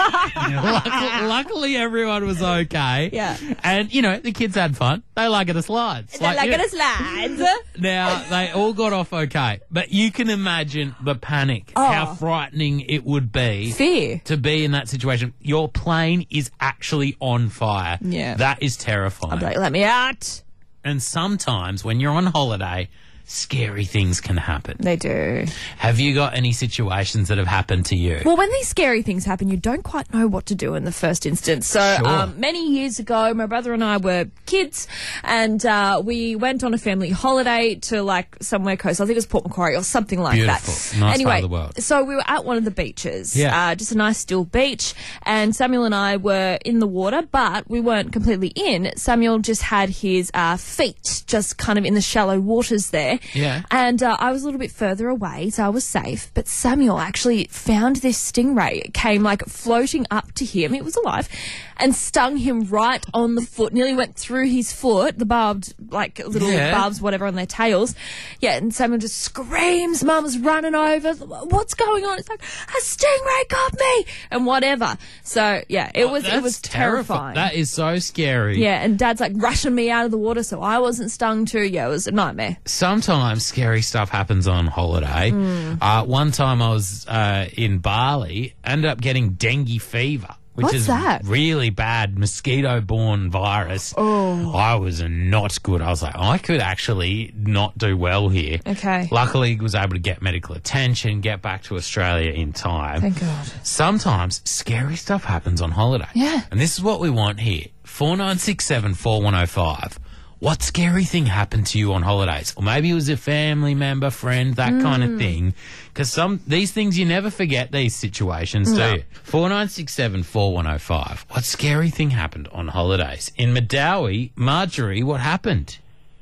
B: luckily, luckily, everyone was okay.
C: Yeah.
B: And, you know, the kids had fun. They like it the slides.
C: Like, like
B: you-
C: the slides.
B: Now, they all got off okay, but you can imagine the panic,
C: Oh.
B: how frightening it would be
C: Fear.
B: to be in that situation. Your plane is actually on fire.
C: Yeah.
B: That is terrifying.
C: I'd be like, let me out.
B: And sometimes when you're on holiday, scary things can happen.
C: They do.
B: Have you got any situations that have happened to you?
C: Well, when these scary things happen, you don't quite know what to do in the first instance. So,
B: Sure.
C: um, many years ago, my brother and I were kids, and uh, we went on a family holiday to like somewhere close. I think it was Port Macquarie or something like
B: Beautiful.
C: that.
B: Nice
C: anyway,
B: part of the world.
C: so we were at one of the beaches,
B: Yeah.
C: uh, just a nice still beach, and Samuel and I were in the water, but we weren't completely in. Samuel just had his uh, feet just kind of in the shallow waters there.
B: Yeah.
C: And uh, I was a little bit further away, so I was safe. But Samuel actually found this stingray. It came like floating up to him. It was alive, and stung him right on the foot. Nearly went through his foot. The barbed, like little
B: Yeah.
C: barbs, whatever on their tails. Yeah, and Samuel just screams. Mum's running over. What's going on? It's like a stingray got me, and whatever. So yeah, it was it
B: Oh, That's
C: was
B: terrifi-
C: terrifying.
B: That is so scary.
C: Yeah, and Dad's like rushing me out of the water, so I wasn't stung too. Yeah, it was a nightmare.
B: Sometimes scary stuff happens on holiday.
C: Hmm.
B: Uh, one time I was uh, in Bali, ended up getting dengue fever, which
C: What's
B: is
C: that?
B: really bad mosquito-borne virus.
C: Oh.
B: I was not good. I was like, I could actually not do well here.
C: Okay.
B: Luckily, was able to get medical attention, get back to Australia in time.
C: Thank God.
B: Sometimes scary stuff happens on holiday.
C: Yeah.
B: And this is what we want here. four nine six seven, four one oh five. What scary thing happened to you on holidays? Or maybe it was a family member, friend, that kind of thing. Because some these things, you never forget these situations, do you? four nine six seven, four one oh five. What scary thing happened on holidays? In Madawi, Marjorie, what happened?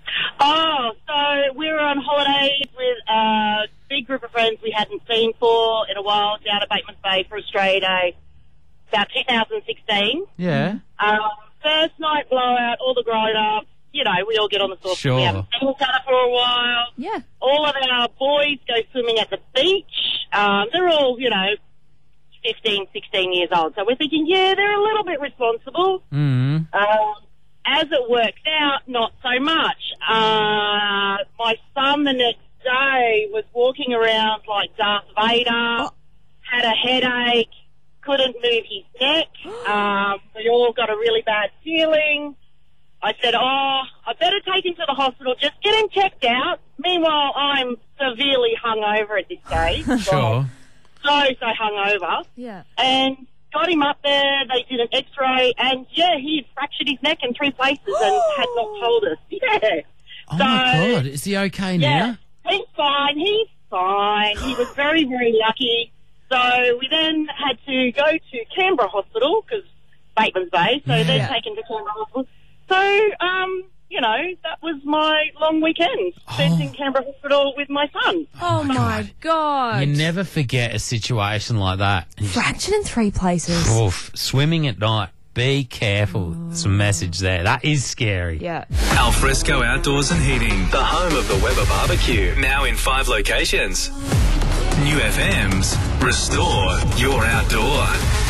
G: Oh, so we were on holidays with a big group of friends we hadn't seen for in a while down at Bateman's Bay for Australia Day, about two thousand sixteen.
B: Yeah.
G: Um, first night blowout, all the grown-ups, you know, we all get on the sauce.
B: Sure.
G: We haven't seen each other for a while.
C: Yeah.
G: All of our boys go swimming at the beach. Um, they're all, you know, fifteen, sixteen years old. So we're thinking, yeah, they're a little bit responsible.
B: Mm.
G: Um, as it works out, not so much. Uh, my son the next day was walking around like Darth Vader,
C: Oh.
G: had a headache, couldn't move his neck. Um, we all got a really bad feeling. I said, oh, I better take him to the hospital, just get him checked out. Meanwhile, I'm severely hungover at this stage.
B: Sure.
G: So, so hungover.
C: Yeah.
G: And got him up there, they did an x-ray, and, yeah, he had fractured his neck in three places and had not told us. Yeah.
B: Oh,
G: so,
B: my God. Is he okay
G: yeah,
B: now?
G: he's fine, he's fine. He was very, very lucky. So we then had to go to Canberra Hospital, because Bateman's Bay, so
B: Yeah.
G: they're taken to Canberra Hospital. So, um, you know, that was my long weekend, spent in Canberra Hospital with my son.
C: Oh, my God.
B: You never forget a situation like that. And you just-
C: Fractured in three places.
B: Oof, swimming at night. Be careful. Some message there. That is scary.
C: Yeah.
A: Alfresco Outdoors and Heating, the home of the Weber Barbecue. Now in five locations. New F M's Restore Your Outdoor.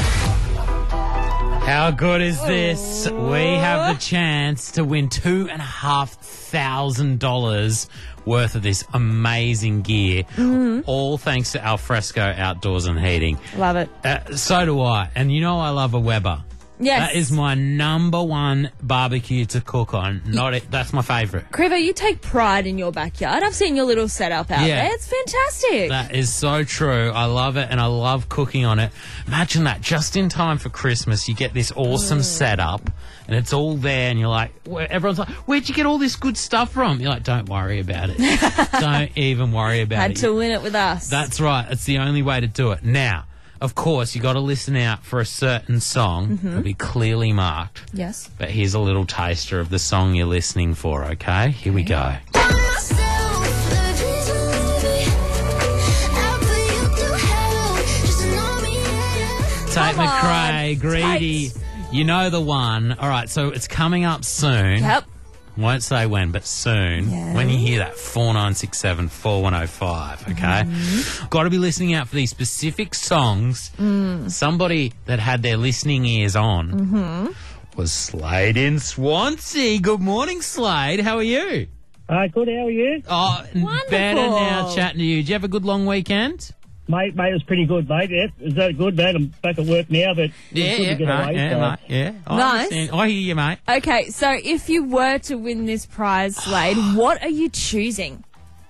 B: How good is this? We have the chance to win two and a half thousand dollars worth of this amazing gear, all thanks to Alfresco Outdoors and Heating.
C: Love it.
B: Uh, so do I, and you know I love a Weber.
C: Yes.
B: That is my number one barbecue to cook on. Not it. That's my favourite.
C: Criver, you take pride in your backyard. I've seen your little setup out
B: Yeah.
C: there. It's fantastic.
B: That is so true. I love it, and I love cooking on it. Imagine that, just in time for Christmas, you get this awesome setup, and it's all there, and you're like, where- everyone's like, where'd you get all this good stuff from? You're like, don't worry about it. Don't even worry about
C: Had
B: it.
C: to win it with us.
B: That's right. It's the only way to do it. Now, of course, you got to listen out for a certain song.
C: Mm-hmm.
B: It'll be clearly marked.
C: Yes.
B: But here's a little taster of the song you're listening for, okay? Here we go. Tate
C: Come on,
B: McRae, Greedy.
C: Tate.
B: You know the one. All right, so it's coming up soon.
C: Yep.
B: Won't say when, but soon.
C: Yeah.
B: When you hear that, four nine six seven, four one oh five, okay?
C: Mm-hmm.
B: Got to be listening out for these specific songs.
C: Mm.
B: Somebody that had their listening ears on
C: Mm-hmm.
B: was Slade in Swansea. Good morning, Slade. How are you?
H: Uh, good, how are you?
B: Oh,
C: Wonderful.
B: better now chatting to you. Did you have a good long weekend?
H: Mate, mate, it was pretty good, mate. Yeah, is that good, mate? I'm back at work now, but it was
B: Yeah,
H: good
B: yeah,
H: to get
B: mate,
H: away.
B: yeah,
H: so-
B: mate, yeah. I
C: Nice.
B: understand. I hear you, mate.
C: Okay, so if you were to win this prize, Slade, what are you choosing?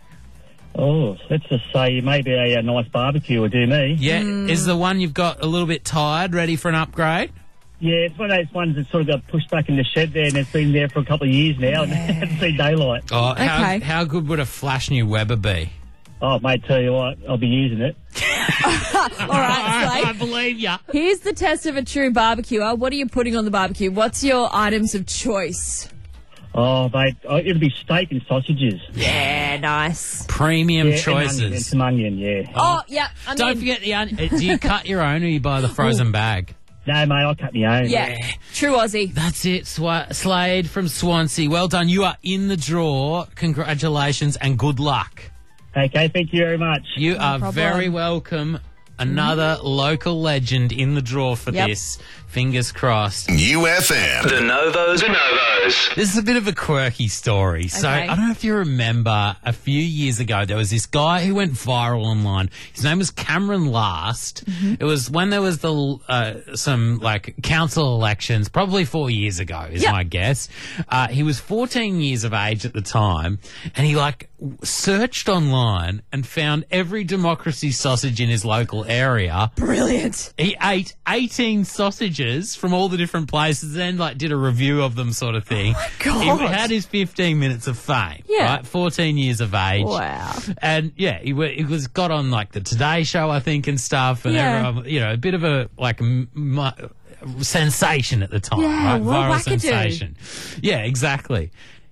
H: Oh, let's just say maybe a, a nice barbecue would do me.
B: Yeah,
C: Mm.
B: is the one you've got a little bit tired, ready for an upgrade?
H: Yeah, it's one of those ones that sort of got pushed back in the shed there, and it's been there for a couple of years now, and hasn't seen daylight.
B: Oh, how,
C: Okay.
B: how good would a flash new Weber be?
H: Oh, mate, tell you what, I'll be using it.
C: All right,
B: I
C: Slade.
B: believe ya.
C: Here's the test of a true barbecuer. What are you putting on the barbecue? What's your items of choice?
H: Oh, mate, oh, it'll be steak and sausages.
C: Yeah, nice.
B: Premium
H: Yeah, and onion, and
B: choices.
H: some onion, yeah.
C: Oh, yeah. I
B: Don't
C: mean,
B: forget the onion. Do you cut your own or you buy the frozen bag?
H: No, mate, I'll cut my own.
C: yeah, true Aussie.
B: That's it, Swa- Slade from Swansea. Well done. You are in the draw. Congratulations and good luck.
H: Okay, thank you very much.
B: You are
C: problem.
B: very welcome. Another local legend in the draw for
C: Yep.
B: this. Fingers crossed.
D: U F M.
A: The Novos. The Novos.
B: This is a bit of a quirky story. So,
C: Okay.
B: I don't know if you remember a few years ago, there was this guy who went viral online. His name was Cameron Last. It was when there was the uh, some like council elections, probably four years ago, is
C: Yep.
B: my guess. Uh, he was fourteen years of age at the time, and he like w- searched online and found every democracy sausage in his local area.
C: Brilliant.
B: He ate eighteen sausages from all the different places, then like did a review of them, sort of thing.
C: Oh God.
B: He had his fifteen minutes of fame.
C: Yeah.
B: Right, fourteen years of age.
C: Wow.
B: And yeah, he, wa- he was got on like the Today Show, I think, and stuff, and
C: Yeah.
B: everyone, you know, a bit of a like m- m- sensation at the time.
C: Yeah,
B: right?
C: well,
B: Viral
C: wackadoo.
B: sensation. Yeah, exactly.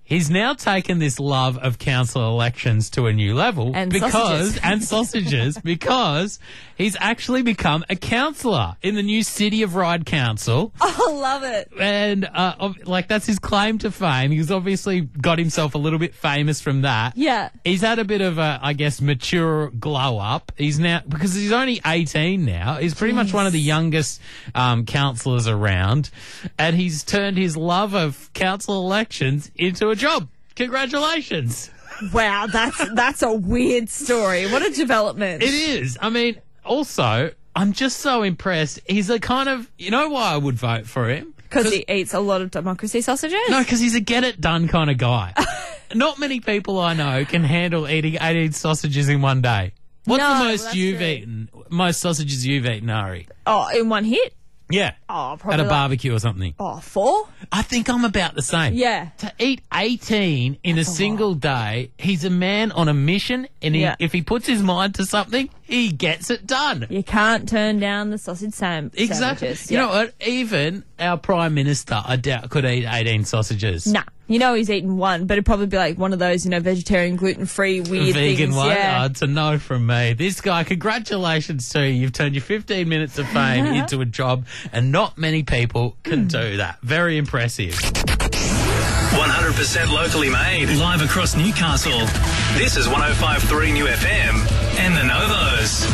B: he's now taken this love of council elections to a new level
C: And
B: because
C: sausages.
B: and sausages because he's actually become a councillor in the new City of Ryde Council.
C: Oh, love it.
B: And, uh, ob- like, that's his claim to fame. He's obviously got himself a little bit famous from that.
C: Yeah.
B: He's had a bit of a, I guess, mature glow up. He's now, because he's only eighteen now, he's pretty much one of the youngest um, councillors around. And he's turned his love of council elections into a job. Congratulations.
C: Wow, that's that's a weird story. What a development.
B: It is. I mean, also, I'm just so impressed. He's a kind of, you know why I would vote for him?
C: Because he eats a lot of democracy sausages?
B: No, because he's a get-it-done kind of guy. Not many people I know can handle eating eighteen sausages in one day. What's
C: No,
B: the
C: well,
B: most
C: that's
B: you've
C: true.
B: eaten? Most sausages you've eaten, Ari?
C: Oh, in one hit?
B: Yeah.
C: Oh, probably
B: At a
C: like-
B: barbecue or something.
C: Oh, four?
B: I think I'm about the same.
C: Yeah.
B: To eat eighteen in a single day, he's a man on a mission, and he,
C: Yeah.
B: if he puts his mind to something, he gets it done.
C: You can't turn down the sausage sam-
B: Exactly.
C: sandwiches.
B: You
C: Yeah.
B: know what? Even our Prime Minister, I doubt, could eat eighteen sausages.
C: Nah. You know he's eaten one, but it'd probably be like one of those, you know, vegetarian, gluten-free, weird
B: Vegan
C: things.
B: one?
C: Yeah.
B: Oh, it's a no from me. This guy, congratulations to you. You've turned your fifteen minutes of fame into a job, and not many people can do that. Very impressive.
A: one hundred percent locally made, live across Newcastle. This is one oh five point three New F M and the Novos.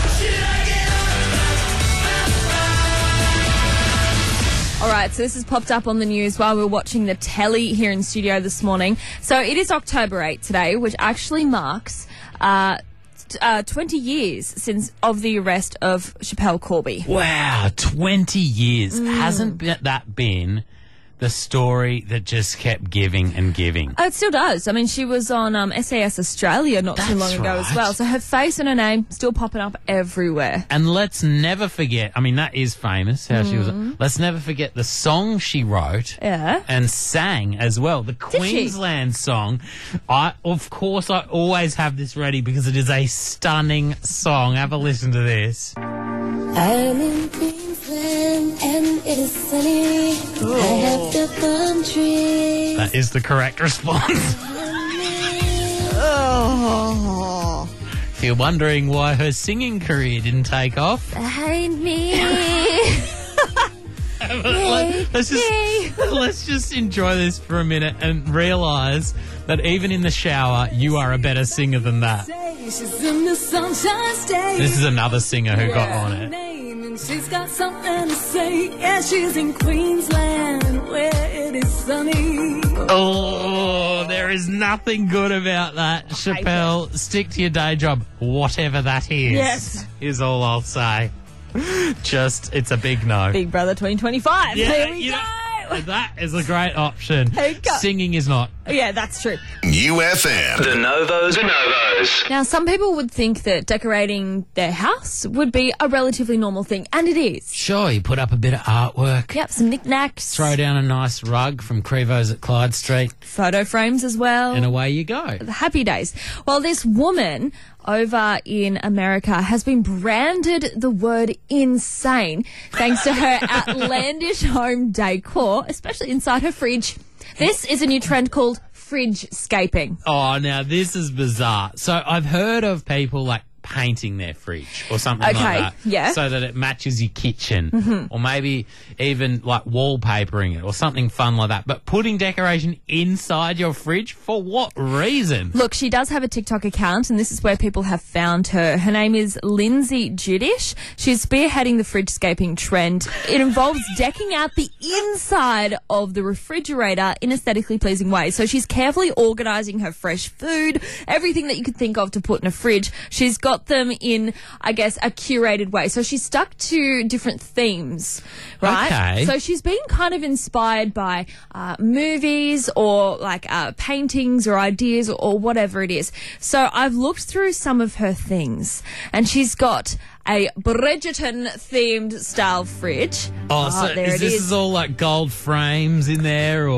C: All right, so this has popped up on the news while we were watching the telly here in studio this morning. So it is October eighth today, which actually marks uh, t- uh, twenty years since of the arrest of Chappelle Corby.
B: Wow, twenty years.
C: Mm.
B: Hasn't be- that been the story that just kept giving and giving?
C: Oh, it still does. I mean, she was on um, S A S Australia not too
B: That's
C: long ago as
B: right.
C: well. So her face and her name still popping up everywhere.
B: And let's never forget, I mean, that is famous, how she was. Let's never forget the song she wrote.
C: Yeah.
B: And sang as well. The
C: she?
B: Queensland song. I, of course, I always have this ready because it is a stunning song. Have a listen to this.
I: I'm in Queensland and it is sunny. I have the palm trees.
B: That is the correct response.
C: Oh,
B: If you're wondering why her singing career didn't take off,
C: behind me.
B: let- let's just let's just enjoy this for a minute and realise that even in the shower, you are a better singer than that.
I: She's in the sunshine state.
B: This is another singer who got on it.
I: Name and she's got something to say. Yeah, she's in Queensland where it is sunny.
B: Oh, there is nothing good about that, Chappelle. Stick to your day job, whatever that is.
C: Yes.
B: Is all I'll say. Just, it's a big no.
C: Big Brother twenty twenty-five.
B: Yeah,
C: Here we
B: you
C: go.
B: know, that is a great option.
C: There you go.
B: Singing is not.
C: Yeah, that's true.
D: U F M.
A: The Novos. The Novos.
C: Now, some people would think that decorating their house would be a relatively normal thing, and it is.
B: Sure, you put up a bit of artwork.
C: Yep, some knickknacks,
B: Throw down a nice rug from Crevo's at Clyde Street,
C: photo frames as well.
B: and away you go.
C: The happy days. Well, this woman over in America has been branded the word insane thanks to her outlandish home decor, especially inside her fridge. This is a new trend called fridge-scaping.
B: Oh, now this is bizarre. So I've heard of people like painting their fridge or something
C: Okay,
B: like that.
C: yeah.
B: So that it matches your kitchen. Or maybe even like wallpapering it or something fun like that. But putting decoration inside your fridge, for what reason?
C: Look, she does have a TikTok account, and this is where people have found her. Her name is Lindsay Judish. She's spearheading the fridge-scaping trend. It involves decking out the inside of the refrigerator in aesthetically pleasing ways. So she's carefully organising her fresh food, everything that you could think of to put in a fridge. She's got them in, I guess, a curated way. So she's stuck to different themes, right?
B: Okay.
C: So she's been kind of inspired by uh, movies or like uh, paintings or ideas or whatever it is. So I've looked through some of her things, and she's got a Bridgerton themed style fridge.
B: Oh, so
C: there
B: is
C: it
B: this
C: is.
B: is all like gold frames in there or...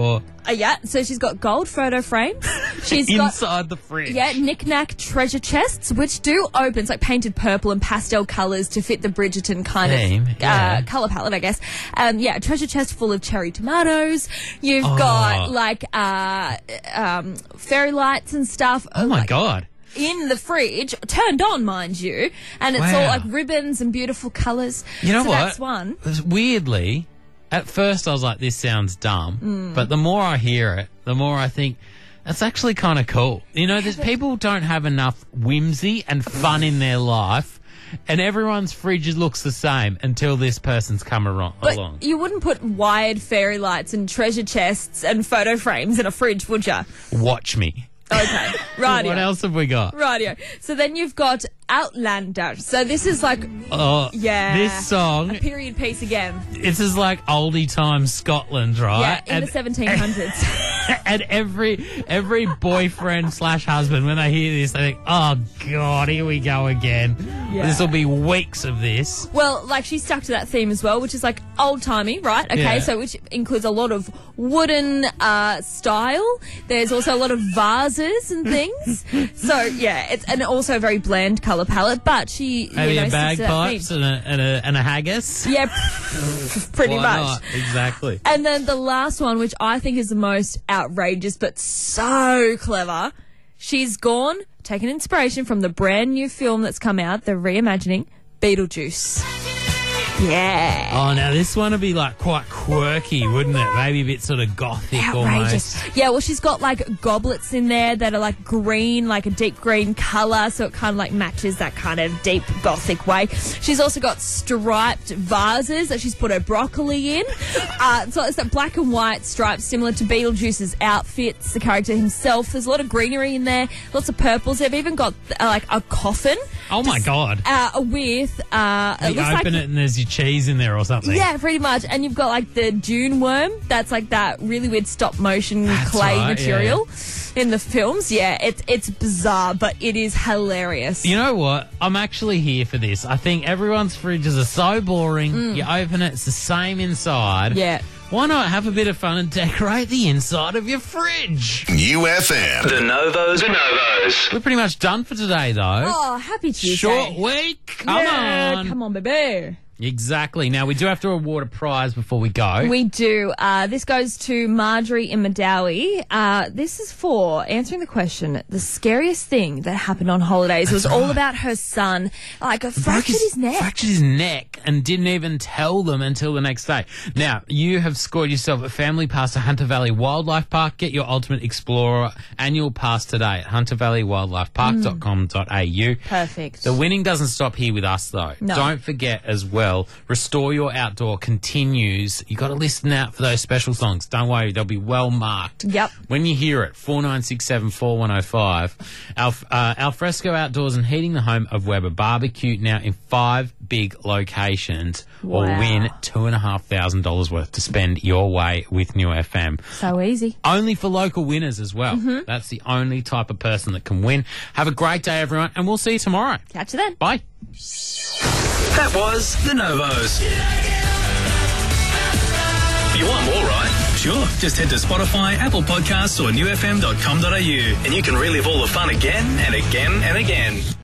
C: Uh, yeah, so she's got gold photo frames. She's got
B: Inside the fridge.
C: yeah, knick-knack treasure chests, which do open. It's like painted purple and pastel colours to fit the Bridgerton kind
B: Theme,
C: of
B: yeah.
C: uh, colour palette, I guess. Um, yeah, a treasure chest full of cherry tomatoes. You've
B: Oh.
C: got like uh, um, fairy lights and stuff.
B: Oh, my
C: like,
B: God.
C: in the fridge, turned on, mind you, and it's
B: Wow.
C: all like ribbons and beautiful colours.
B: You know
C: so
B: what?
C: That's one.
B: Weirdly, at first I was like, this sounds dumb.
C: Mm.
B: But the more I hear it, the more I think, that's actually kind of cool. You know, there's people don't have enough whimsy and fun in their life, and everyone's fridge looks the same until this person's come aro-
C: But
B: along.
C: you wouldn't put wired fairy lights and treasure chests and photo frames in a fridge, would you?
B: Watch me.
C: Okay, right.
B: What else have we got?
C: Radio. So then you've got Outlander. So this is like,
B: Oh,
C: yeah.
B: this song,
C: a period piece again.
B: this is like oldie time Scotland, right?
C: Yeah, in
B: and,
C: the seventeen hundreds.
B: and every every boyfriend slash husband, when they hear this, they think, oh, God, here we go again.
C: Yeah.
B: This will be weeks of this.
C: Well, like she stuck to that theme as well, which is like old-timey, right? Okay,
B: Yeah.
C: so which includes a lot of wooden uh, style. There's also a lot of vases and things. So, yeah, it's and also a very bland colour palette, but she,
B: Maybe
C: you know,
B: a
C: sticks to that
B: bagpipes
C: theme.
B: and a, and, a, and a haggis.
C: Yeah, pretty
B: Why
C: much.
B: not? Exactly.
C: And then the last one, which I think is the most outrageous but so clever, she's gone, taken inspiration from the brand new film that's come out, the reimagining, Beetlejuice. Yeah.
B: Oh, now this one would be like quite quirky, wouldn't it? Maybe a bit sort of gothic
C: Outrageous.
B: almost.
C: Yeah, well, she's got like goblets in there that are like green, like a deep green colour, so it kind of like matches that kind of deep gothic way. She's also got striped vases that she's put her broccoli in. Uh, so it's that black and white stripes, similar to Beetlejuice's outfits, the character himself. There's a lot of greenery in there, lots of purples. They've even got uh, like a coffin.
B: Oh, my God.
C: Uh, with uh,
B: You
C: it looks
B: open
C: like,
B: it and there's your cheese in there or something.
C: yeah, pretty much. And you've got like the Dune worm. That's like that really weird stop motion
B: That's
C: clay
B: right,
C: material in the films. Yeah, it's it's bizarre, but it is hilarious.
B: You know what? I'm actually here for this. I think everyone's fridges are so boring. You open it, it's the same inside.
C: Mm. Yeah.
B: Why not have a bit of fun and decorate the inside of your fridge?
D: U F M.
A: The Novos. The Novos.
B: We're pretty much done for today, though.
C: Oh, happy Tuesday.
B: Short week. Come
C: yeah,
B: on.
C: Come on, baby.
B: Exactly. Now, we do have to award a prize before we go.
C: We do. Uh, this goes to Marjorie in Madawi. Uh, this is for answering the question, the scariest thing that happened on holidays. It was all about her son. Like, uh, fractured his neck.
B: Fractured his neck and didn't even tell them until the next day. Now, you have scored yourself a family pass to Hunter Valley Wildlife Park. Get your Ultimate Explorer annual pass today at hunter valley wildlife park dot com dot a u.
C: Perfect.
B: The winning doesn't stop here with us, though.
C: No.
B: Don't forget as well, Restore Your Outdoor continues. You got to listen out for those special songs. Don't worry, they'll be well marked.
C: Yep.
B: When you hear it, four nine six seven four one oh five. Alf, uh, Alfresco Outdoors and Heating, the home of Weber Barbecue, now in five big locations. Or
C: Wow.
B: win two and a half thousand dollars worth to spend your way with New F M.
C: So easy.
B: Only for local winners as well.
C: Mm-hmm.
B: That's the only type of person that can win. Have a great day, everyone, and we'll see you tomorrow.
C: Catch you then.
B: Bye.
A: That was The Novos. You want more, right? Sure. Just head to Spotify, Apple Podcasts, or new f m dot com dot a u, and you can relive all the fun again and again and again.